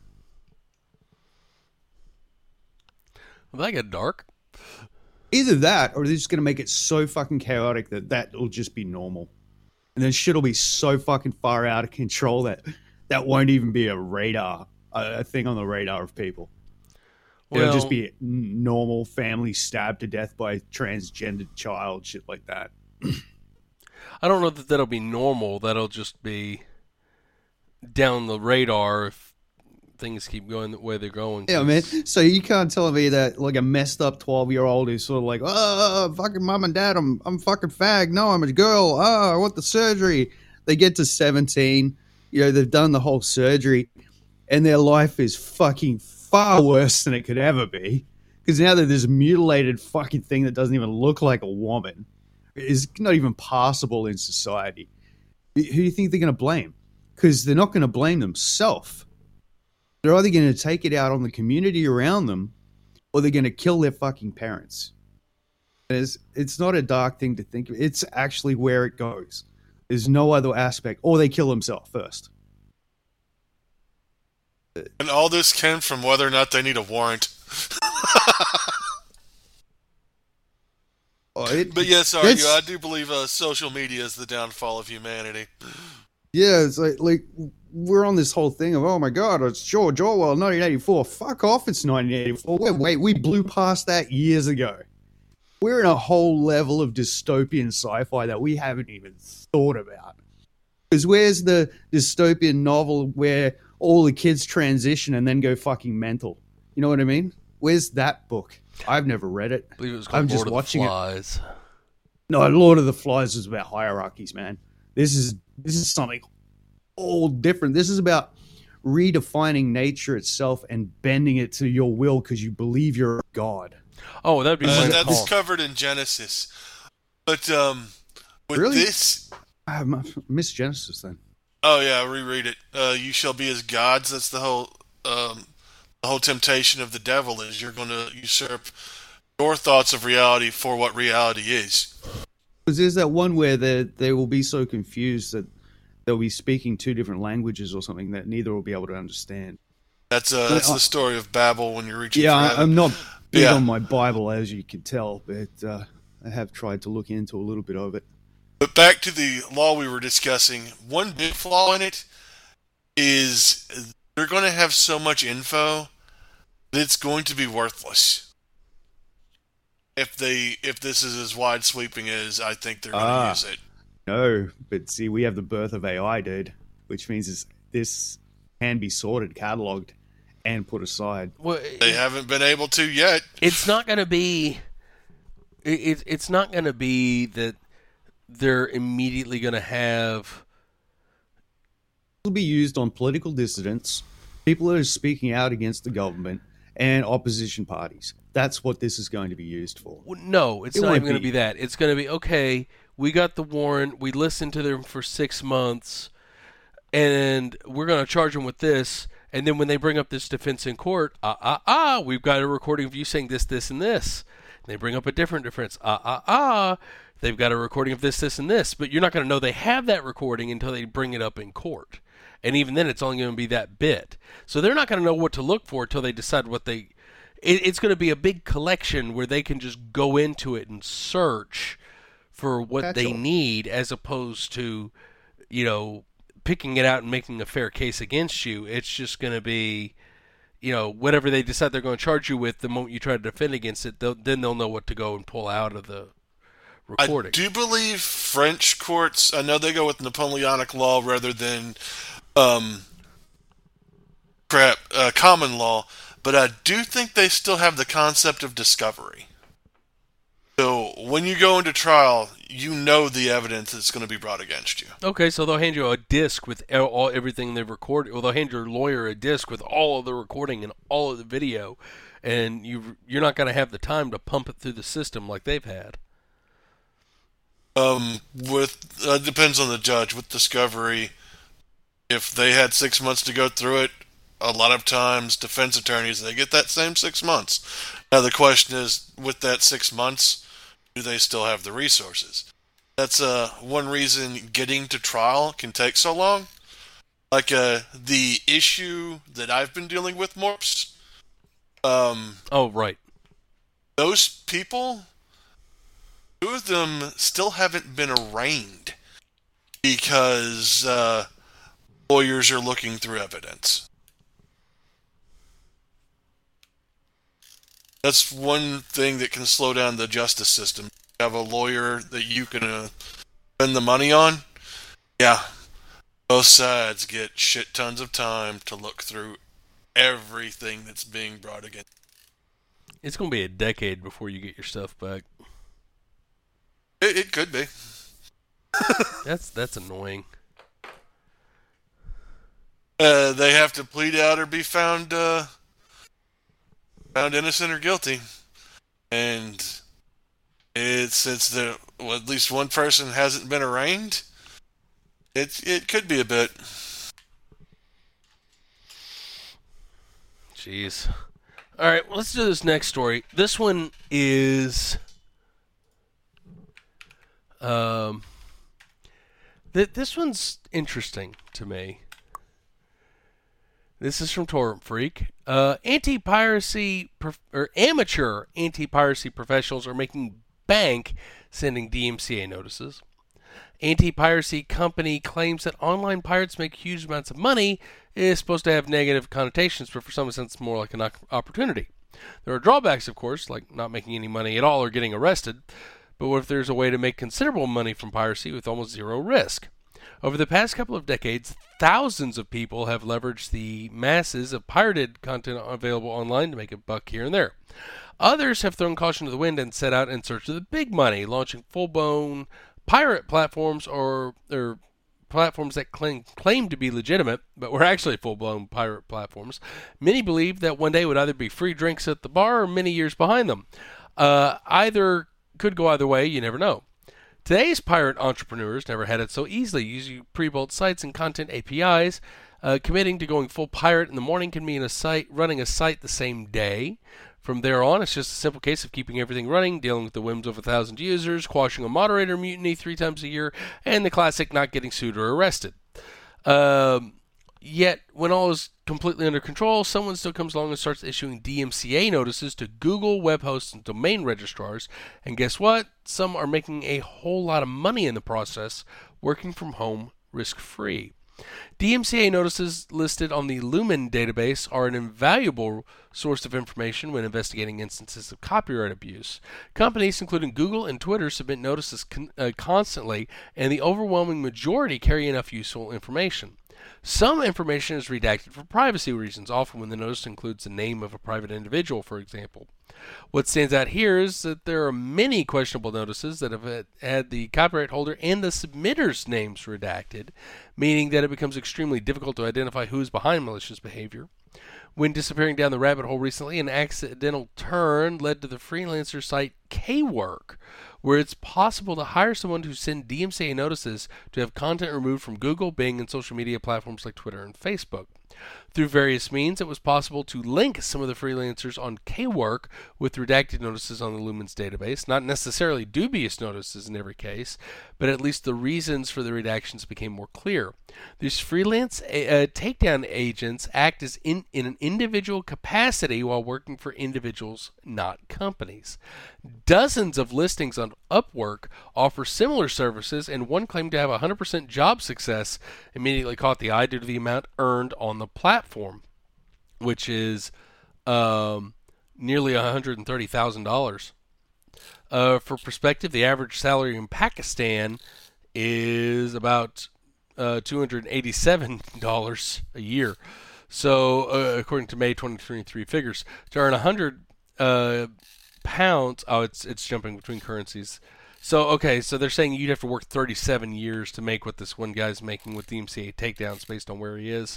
Will that get dark? Either that, or they're just going to make it so fucking chaotic that that will just be normal. And then shit will be so fucking far out of control that that won't even be a radar, a, a thing on the radar of people. It'll Well- just be normal family stabbed to death by a transgendered child, shit like that. I don't know that that'll be normal. That'll just be down the radar if things keep going the way they're going. Yeah, man. So you can't tell me that like a messed up twelve year old is sort of like, oh, fucking mom and dad, I'm I'm fucking fag. No, I'm a girl. Oh, I want the surgery. They get to seventeen, you know, they've done the whole surgery, and their life is fucking far worse than it could ever be. Because now that there's a mutilated fucking thing that doesn't even look like a woman, is not even passable in society. Who do you think they're going to blame? Because they're not going to blame themselves. They're either going to take it out on the community around them, or they're going to kill their fucking parents. It's, it's not a dark thing to think of. It's actually where it goes. There's no other aspect. Or they kill themselves first. And all this came from whether or not they need a warrant. Oh, it, But yes, argue, That's- I do believe uh, social media is the downfall of humanity. yeah, it's like, like we're on this whole thing of, oh my God, it's George Orwell, nineteen eighty-four. Fuck off, it's nineteen eighty-four. Wait, wait, we blew past that years ago. We're in a whole level of dystopian sci-fi that we haven't even thought about. Because where's the dystopian novel where all the kids transition and then go fucking mental? You know what I mean? Where's that book? I've never read it. I believe it was called I'm Lord just of watching the it. Flies. No, Lord of the Flies is about hierarchies, man. This is this is something all different. This is about redefining nature itself and bending it to your will because you believe you're a god. Oh, that'd be Uh, my that's call. covered in Genesis. But um, with Really? this... I miss Genesis then. Oh, yeah, reread it. Uh, you shall be as gods. That's the whole... Um, the whole temptation of the devil is you're going to usurp your thoughts of reality for what reality is. Because there's that one where they they will be so confused that they'll be speaking two different languages or something that neither will be able to understand. That's uh, that's the story of Babel when you're reaching Yeah, for I, heaven. I'm not big Yeah. on my Bible, as you can tell, but uh, I have tried to look into a little bit of it. But back to the law we were discussing, one big flaw in it is they're going to have so much info that it's going to be worthless. If they if this is as wide sweeping as I think they're going to Ah. use it. No, but see, we have the birth of A I, dude, which means this, this can be sorted, cataloged, and put aside. Well, They haven't been able to yet. it's not going to be. It, it, it's not going to be that they're immediately going to have. It will be used on political dissidents, people that are speaking out against the government, and opposition parties. That's what this is going to be used for. Well, no, it's It not won't even going to be. be that. It's going to be, okay, we got the warrant, we listened to them for six months, and we're going to charge them with this. And then when they bring up this defense in court, ah, ah, ah, we've got a recording of you saying this, this, and this. And they bring up a different defense, ah, ah, ah, they've got a recording of this, this, and this. But you're not going to know they have that recording until they bring it up in court. And even then, it's only going to be that bit. So they're not going to know what to look for until they decide what they... It, it's going to be a big collection where they can just go into it and search for what they Potential. need, as opposed to, you know, picking it out and making a fair case against you. It's just going to be, you know, whatever they decide they're going to charge you with, the moment you try to defend against it, they'll, then they'll know what to go and pull out of the recording. I do believe French courts, I know they go with Napoleonic law rather than um, crap, uh, common law, but I do think they still have the concept of discovery. So when you go into trial, you know the evidence that's going to be brought against you. Okay, so they'll hand you a disc with all, all everything they've recorded. Well, they'll hand your lawyer a disc with all of the recording and all of the video, and you you're not going to have the time to pump it through the system like they've had. Um, with uh, depends on the judge. With discovery, if they had six months to go through it, a lot of times defense attorneys they get that same six months. Now the question is, with that six months, do they still have the resources? That's uh, one reason getting to trial can take so long. Like uh, the issue that I've been dealing with, Morps, um, Oh, right. those people, two of them still haven't been arraigned because uh, lawyers are looking through evidence. That's one thing that can slow down the justice system. You have a lawyer that you can uh, spend the money on. Yeah, both sides get shit tons of time to look through everything that's being brought against. It's going to be a decade before you get your stuff back. It, it could be. That's that's annoying. Uh, they have to plead out or be found uh, found innocent or guilty, and it's since the well, at least one person hasn't been arraigned. It it could be a bit. Jeez. All right, well, let's do this next story. This one is um th- this one's interesting to me. This is from Torrent Freak. Uh, anti-piracy prof- or amateur anti-piracy professionals are making bank sending D M C A notices. Anti-piracy company claims that online pirates make huge amounts of money is supposed to have negative connotations, but for some sense, more like an opportunity. There are drawbacks, of course, like not making any money at all or getting arrested. But what if there's a way to make considerable money from piracy with almost zero risk? Over the past couple of decades, thousands of people have leveraged the masses of pirated content available online to make a buck here and there. Others have thrown caution to the wind and set out in search of the big money, launching full-blown pirate platforms or, or platforms that claim, claim to be legitimate, but were actually full-blown pirate platforms. Many believe that one day would either be free drinks at the bar or many years behind them. Uh, either could go either way, you never know. Today's pirate entrepreneurs never had it so easily, using pre-built sites and content A P Is. Uh, committing to going full pirate in the morning can mean a site running a site the same day. From there on, it's just a simple case of keeping everything running, dealing with the whims of a thousand users, quashing a moderator mutiny three times a year, and the classic not getting sued or arrested. Um, yet, when all is completely under control, someone still comes along and starts issuing D M C A notices to Google, web hosts, and domain registrars. And guess what? Some are making a whole lot of money in the process, working from home risk-free. D M C A notices listed on the Lumen database are an invaluable source of information when investigating instances of copyright abuse. Companies, including Google and Twitter, submit notices con- uh, constantly, and the overwhelming majority carry enough useful information. Some information is redacted for privacy reasons, often when the notice includes the name of a private individual, for example. What stands out here is that there are many questionable notices that have had the copyright holder and the submitter's names redacted, meaning that it becomes extremely difficult to identify who is behind malicious behavior. When disappearing down the rabbit hole recently, an accidental turn led to the freelancer site Kwork, where it's possible to hire someone to send D M C A notices to have content removed from Google, Bing, and social media platforms like Twitter and Facebook. Through various means, it was possible to link some of the freelancers on Kwork with redacted notices on the Lumen's database, not necessarily dubious notices in every case, but at least the reasons for the redactions became more clear. These freelance uh, takedown agents act as in, in an individual capacity while working for individuals, not companies. Dozens of listings on Upwork offer similar services, and one claimed to have one hundred percent job success immediately caught the eye due to the amount earned on the platform, which is um, nearly one hundred thirty thousand dollars. Uh, for perspective, the average salary in Pakistan is about uh, two hundred eighty-seven dollars a year. So, uh, according to May twenty twenty-three figures, to earn one hundred uh, pounds, oh, it's it's jumping between currencies. So, okay, so they're saying you'd have to work thirty-seven years to make what this one guy's making with D M C A takedowns based on where he is.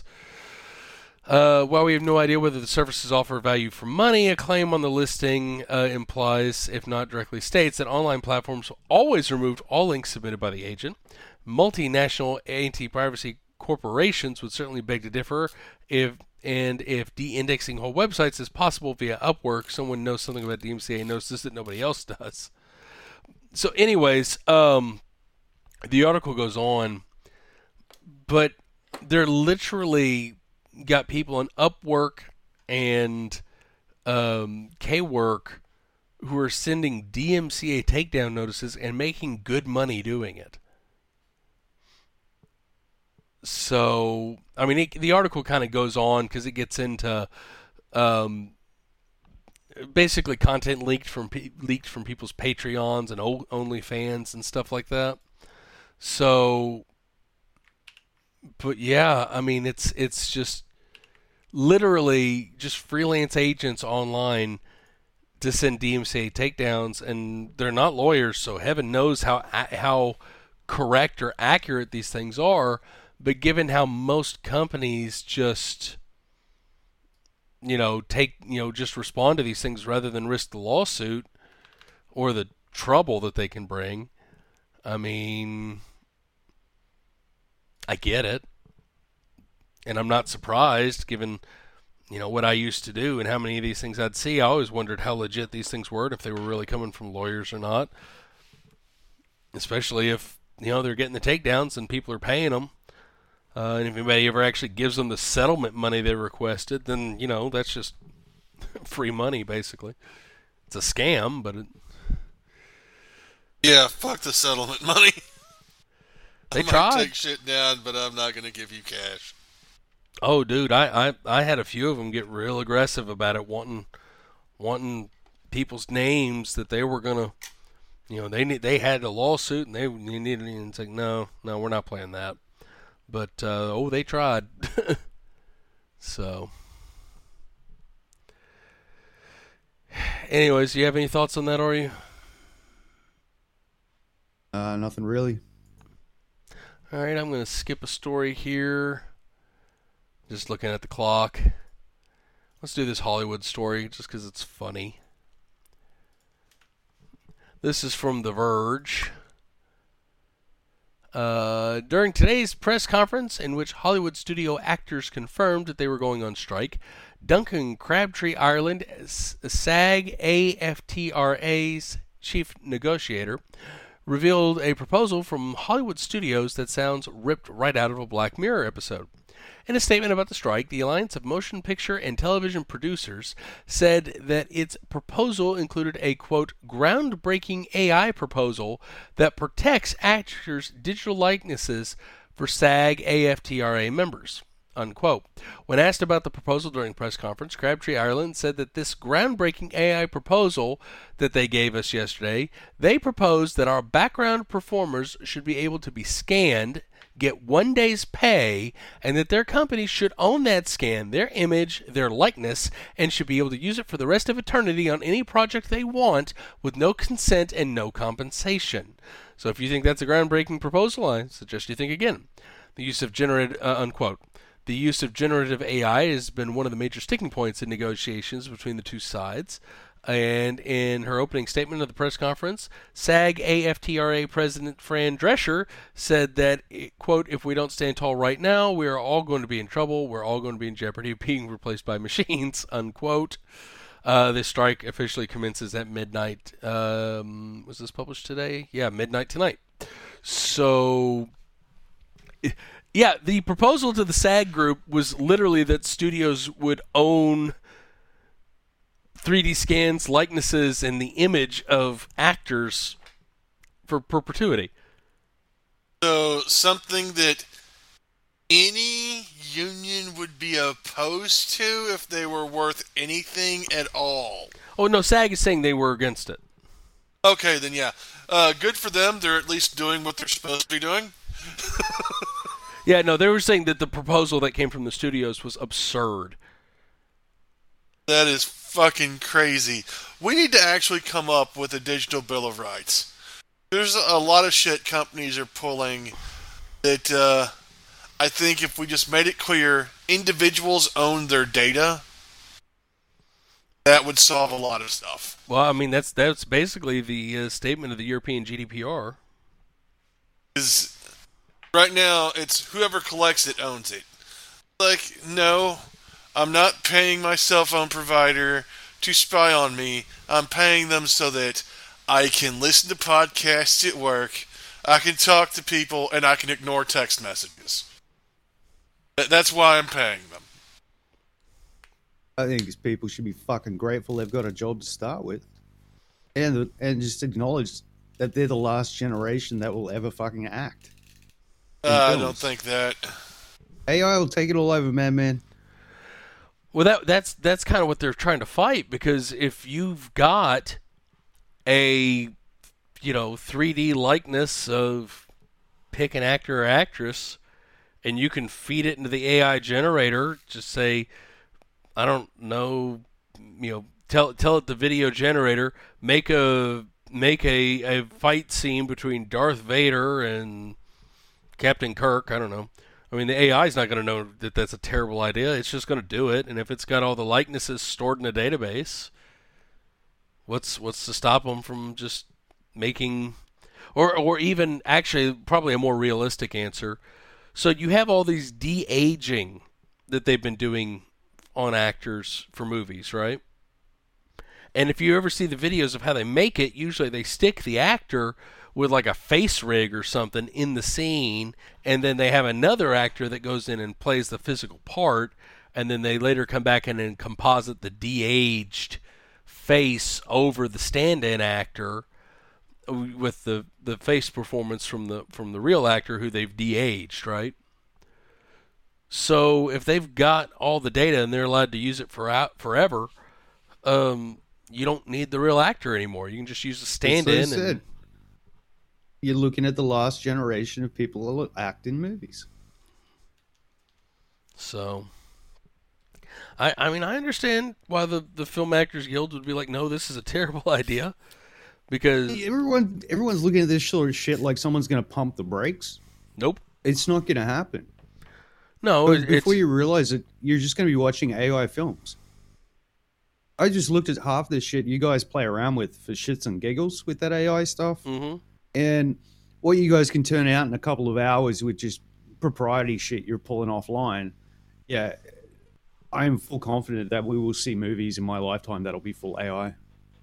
Uh, while we have no idea whether the services offer value for money, a claim on the listing uh, implies, if not directly states, that online platforms always removed all links submitted by the agent. Multinational anti-privacy corporations would certainly beg to differ if And if de-indexing whole websites is possible via Upwork, someone knows something about D M C A notices that nobody else does. So anyways, um, the article goes on, but they're literally got people on Upwork and um, K-Work who are sending D M C A takedown notices and making good money doing it. So, I mean, it, the article kind of goes on because it gets into um, basically content leaked from pe- leaked from people's Patreons and o- OnlyFans and stuff like that. So, but yeah, I mean, it's it's just literally just freelance agents online to send D M C A takedowns, and they're not lawyers, so heaven knows how how correct or accurate these things are. But given how most companies just, you know, take, you know, just respond to these things rather than risk the lawsuit or the trouble that they can bring, I mean, I get it. And I'm not surprised given, you know, what I used to do and how many of these things I'd see. I always wondered how legit these things were and if they were really coming from lawyers or not. Especially if, you know, they're getting the takedowns and people are paying them. Uh, and if anybody ever actually gives them the settlement money they requested, then, you know, that's just free money, basically. It's a scam, but it... Yeah, fuck the settlement money. They I might tried. take shit down, but I'm not going to give you cash. Oh, dude, I, I, I had a few of them get real aggressive about it, wanting wanting people's names that they were going to, you know, they need, they had a lawsuit and they needed, and it's like, no, no, we're not playing that. But, uh, oh, they tried. So. Anyways, do you have any thoughts on that, are you? Uh, nothing really. All right, I'm going to skip a story here. Just looking at the clock. Let's do this Hollywood story just because it's funny. This is from The Verge. Uh, during today's press conference, in which Hollywood studio actors confirmed that they were going on strike, Duncan Crabtree Ireland, SAG-A F T R A's chief negotiator, revealed a proposal from Hollywood studios that sounds ripped right out of a Black Mirror episode. In a statement about the strike, the Alliance of Motion Picture and Television Producers said that its proposal included a, quote, groundbreaking A I proposal that protects actors' digital likenesses for SAG-A F T R A members, unquote. When asked about the proposal during a press conference, Crabtree Ireland said that this groundbreaking A I proposal that they gave us yesterday, they proposed that our background performers should be able to be scanned, get one day's pay, and that their company should own that scan, their image, their likeness, and should be able to use it for the rest of eternity on any project they want with no consent and no compensation. So if you think that's a groundbreaking proposal, I suggest you think again. The use of generative, uh, unquote. The use of generative A I has been one of the major sticking points in negotiations between the two sides. And in her opening statement of the press conference, SAG-A F T R A President Fran Drescher said that, quote, if we don't stand tall right now, we are all going to be in trouble. We're all going to be in jeopardy of being replaced by machines, unquote. Uh, this strike officially commences at midnight. Um, was this published today? Yeah, midnight tonight. So, yeah, the proposal to the SAG group was literally that studios would own three D scans, likenesses, and the image of actors for perpetuity. So something that any union would be opposed to if they were worth anything at all. Oh, no, SAG is saying they were against it. Okay, then yeah. Uh, good for them. They're at least doing what they're supposed to be doing. Yeah, no, they were saying that the proposal that came from the studios was absurd. That is fucking crazy. We need to actually come up with a digital bill of rights. There's a lot of shit companies are pulling that uh, I think if we just made it clear individuals own their data, that would solve a lot of stuff. Well, I mean, that's that's basically the uh, statement of the European G D P R. Is right now, it's whoever collects it owns it. Like, no, I'm not paying my cell phone provider to spy on me. I'm paying them so that I can listen to podcasts at work, I can talk to people, and I can ignore text messages. That's why I'm paying them. I think these people should be fucking grateful they've got a job to start with. And and just acknowledge that they're the last generation that will ever fucking act. Uh, I don't think that. A I will take it all over, man, man. Well, that that's that's kind of what they're trying to fight, because if you've got a, you know, three D likeness of pick an actor or actress, and you can feed it into the A I generator, just say, I don't know, you know, tell tell it the video generator, make a make a, a fight scene between Darth Vader and Captain Kirk. I don't know. I mean, the A I is not going to know that that's a terrible idea. It's just going to do it, and if it's got all the likenesses stored in a database, what's what's to stop them from just making, or or even actually probably a more realistic answer. So you have all these de-aging that they've been doing on actors for movies, right? And if you ever see the videos of how they make it, usually they stick the actor with like a face rig or something in the scene, and then they have another actor that goes in and plays the physical part, and then they later come back in and composite the de-aged face over the stand-in actor with the, the face performance from the from the real actor who they've de-aged, right? So if they've got all the data and they're allowed to use it for out, forever, um, you don't need the real actor anymore. You can just use the stand-in. And you're looking at the last generation of people who will act in movies. So, I I mean, I understand why the, the Film Actors Guild would be like, no, this is a terrible idea. Because everyone everyone's looking at this sort of shit like someone's going to pump the brakes. Nope. It's not going to happen. No, but it, before it's... you realize it, you're just going to be watching A I films. I just looked at half this shit you guys play around with for shits and giggles with that A I stuff. Mm-hmm. And what you guys can turn out in a couple of hours with just propriety shit you're pulling offline. Yeah, I am full confident that we will see movies in my lifetime that'll be full A I.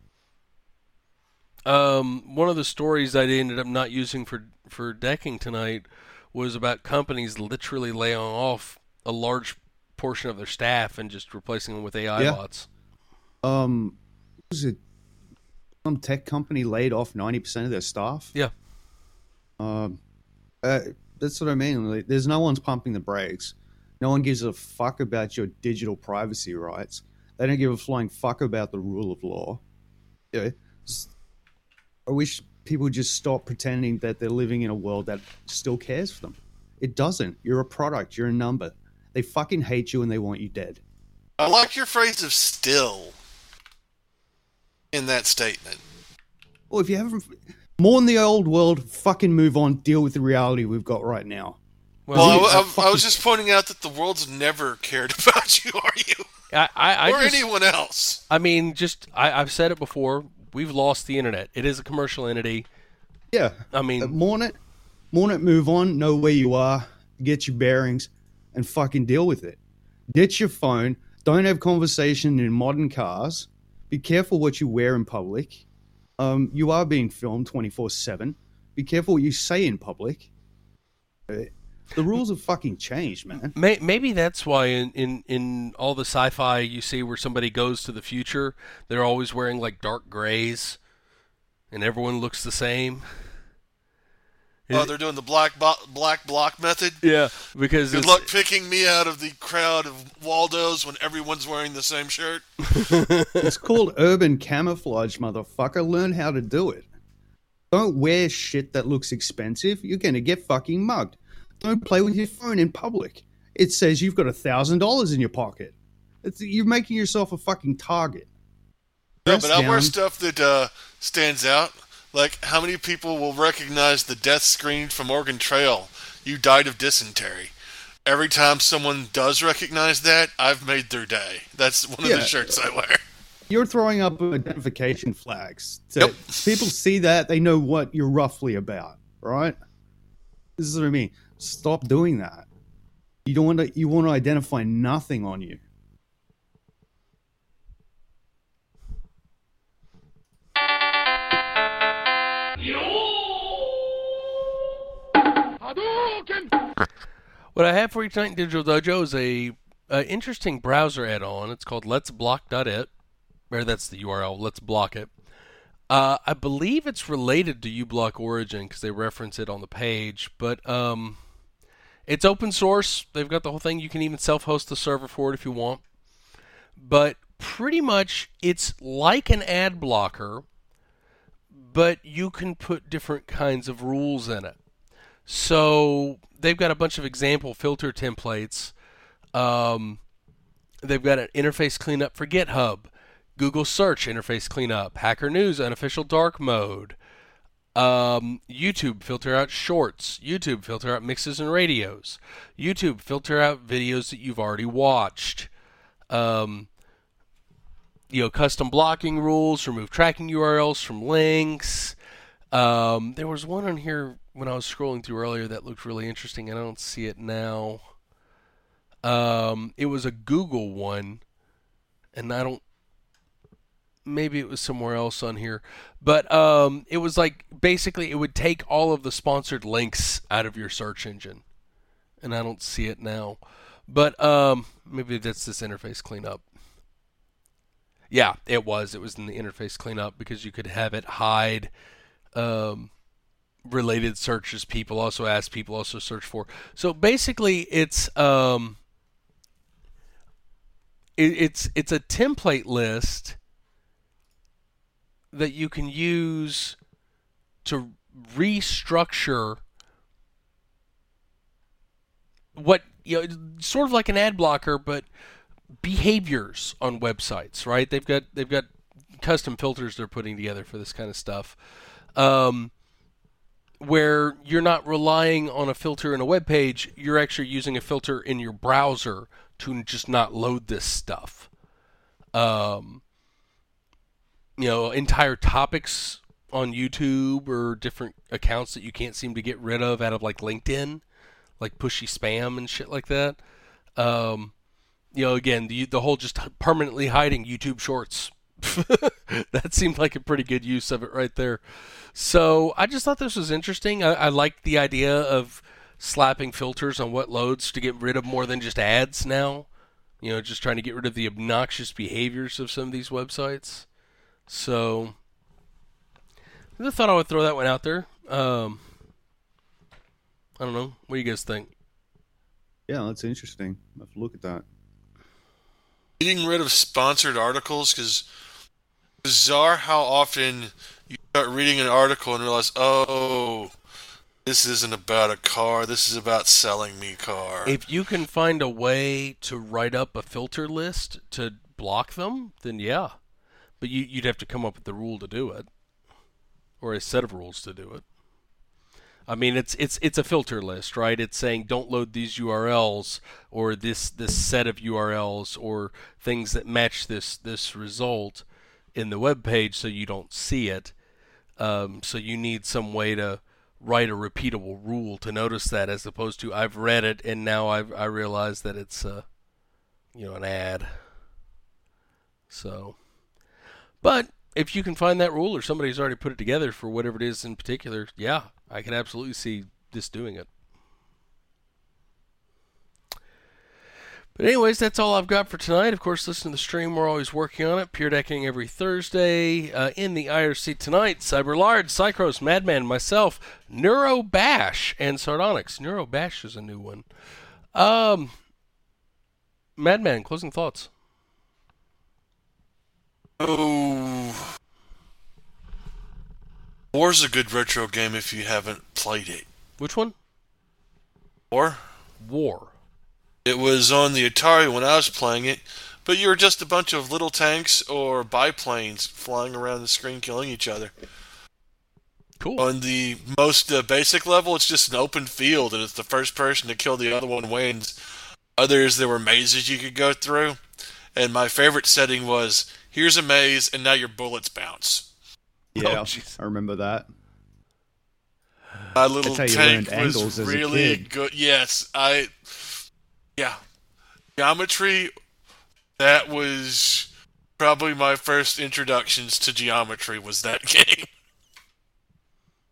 Um, one of the stories I ended up not using for, for decking tonight was about companies literally laying off a large portion of their staff and just replacing them with A I yeah. bots. Um, was it some tech company laid off ninety percent of their staff? Yeah. Um, uh, that's what I mean. Like, there's no one's pumping the brakes. No one gives a fuck about your digital privacy rights. They don't give a flying fuck about the rule of law. Yeah. I wish people just stop pretending that they're living in a world that still cares for them. It doesn't. You're a product. You're a number. They fucking hate you and they want you dead. I like your phrase of still in that statement. Well, if you haven't... Mourn the old world, fucking move on, deal with the reality we've got right now. Well, well I, I, fucking... I was just pointing out that the world's never cared about you, are you? I, I, I or just, anyone else. I mean, just, I, I've said it before, we've lost the internet. It is a commercial entity. Yeah. I mean... Uh, mourn it, mourn it, move on, know where you are, get your bearings, and fucking deal with it. Ditch your phone, don't have conversation in modern cars, be careful what you wear in public. Um, you are being filmed twenty-four seven. Be careful what you say in public. Uh, the rules have fucking changed, man. Maybe that's why in, in, in all the sci-fi you see where somebody goes to the future, they're always wearing like dark grays, and everyone looks the same. Oh, they're doing the black bo- black block method? Yeah, because good luck picking me out of the crowd of Waldos when everyone's wearing the same shirt. It's called urban camouflage, motherfucker. Learn how to do it. Don't wear shit that looks expensive. You're going to get fucking mugged. Don't play with your phone in public. It says you've got a thousand dollars in your pocket. It's, you're making yourself a fucking target. No, but I wear stuff that uh, stands out. Like, how many people will recognize the death screen from Oregon Trail? You died of dysentery. Every time someone does recognize that, I've made their day. That's one of yeah. the shirts I wear. You're throwing up identification flags. So yep. People see that, they know what you're roughly about, right? This is what I mean. Stop doing that. You don't want to. You want to identify nothing on you. What I have for you tonight in Digital Dojo is a, a interesting browser add-on. It's called Let's Block dot it, or that's the U R L. Let's Block It. Uh, I believe it's related to uBlock Origin because they reference it on the page, but um, it's open source. They've got the whole thing. You can even self-host the server for it if you want. But pretty much it's like an ad blocker, but you can put different kinds of rules in it. So they've got a bunch of example filter templates. Um, they've got an interface cleanup for GitHub, Google Search interface cleanup, Hacker News unofficial dark mode, um, YouTube filter out shorts, YouTube filter out mixes and radios, YouTube filter out videos that you've already watched, um, you know, custom blocking rules, remove tracking U R Ls from links. Um, there was one on here when I was scrolling through earlier that looked really interesting, and I don't see it now. Um, it was a Google one, and I don't. Maybe it was somewhere else on here, but um, it was like basically it would take all of the sponsored links out of your search engine, and I don't see it now. But um, maybe that's this interface cleanup. Yeah, it was. It was in the interface cleanup because you could have it hide um, related searches people also ask, people also search for. So basically, it's um, it, it's it's a template list that you can use to restructure what, you know, sort of like an ad blocker, but behaviors on websites, right? They've got they've got custom filters they're putting together for this kind of stuff, um, where you're not relying on a filter in a web page. You're actually using a filter in your browser to just not load this stuff. Um, you know, entire topics on YouTube or different accounts that you can't seem to get rid of out of like LinkedIn, like pushy spam and shit like that. Um, you know, again, the the whole just permanently hiding YouTube Shorts. That seemed like a pretty good use of it right there. So I just thought this was interesting. I, I liked the idea of slapping filters on what loads to get rid of more than just ads now. You know, just trying to get rid of the obnoxious behaviors of some of these websites. So I just thought I would throw that one out there. Um, I don't know. What do you guys think? Yeah, that's interesting. I'll have to look at that. Getting rid of sponsored articles, because bizarre how often you start reading an article and realize, oh, this isn't about a car, this is about selling me a car. If you can find a way to write up a filter list to block them, then yeah. But you, you'd have to come up with the rule to do it, or a set of rules to do it. I mean, it's it's it's a filter list, right? It's saying don't load these U R Ls or this this set of U R Ls or things that match this this result in the web page, so you don't see it. Um, so you need some way to write a repeatable rule to notice that, as opposed to I've read it and now I've I realize that it's uh, you know, an ad. So. But if you can find that rule, or somebody's already put it together for whatever it is in particular, yeah, I can absolutely see this doing it. But anyways, that's all I've got for tonight. Of course, listen to the stream. We're always working on it. Pure Decking every Thursday. Uh, in the I R C tonight, Cyberlard, Cycros, Madman, myself, Neurobash, and Sardonyx. Neurobash is a new one. Um, Madman, closing thoughts. Oh, War's a good retro game if you haven't played it. Which one? War? War. It was on the Atari when I was playing it, but you were just a bunch of little tanks or biplanes flying around the screen killing each other. Cool. On the most uh, basic level, it's just an open field, and it's the first person to kill the other one wins. Others, there were mazes you could go through, and my favorite setting was, here's a maze, and now your bullets bounce. Yeah, Oh, I remember that. My little That's how you tank learned was angles as a really kid. good. Yes, I... Yeah. Geometry, that was probably my first introductions to geometry, was that game.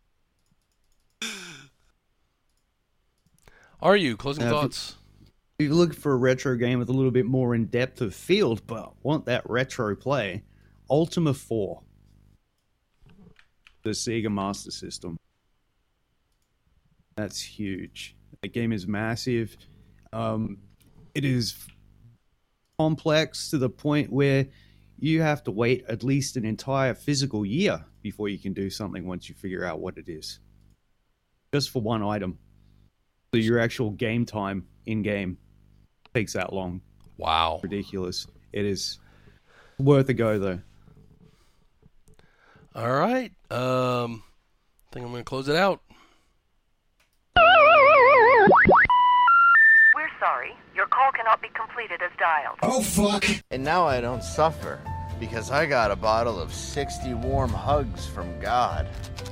Are you? Closing Uh, thoughts? If you're looking for a retro game with a little bit more in depth of field, but want that retro play, Ultima four, the Sega Master System. That's huge. The game is massive. Um, it is complex to the point where you have to wait at least an entire physical year before you can do something once you figure out what it is. Just for one item. So your actual game time in-game takes that long. Wow. Ridiculous. It is worth a go, though. All right. Um, I think I'm going to close it out. We're sorry. Your call cannot be completed as dialed. Oh, fuck. And now I don't suffer, because I got a bottle of sixty warm hugs from God.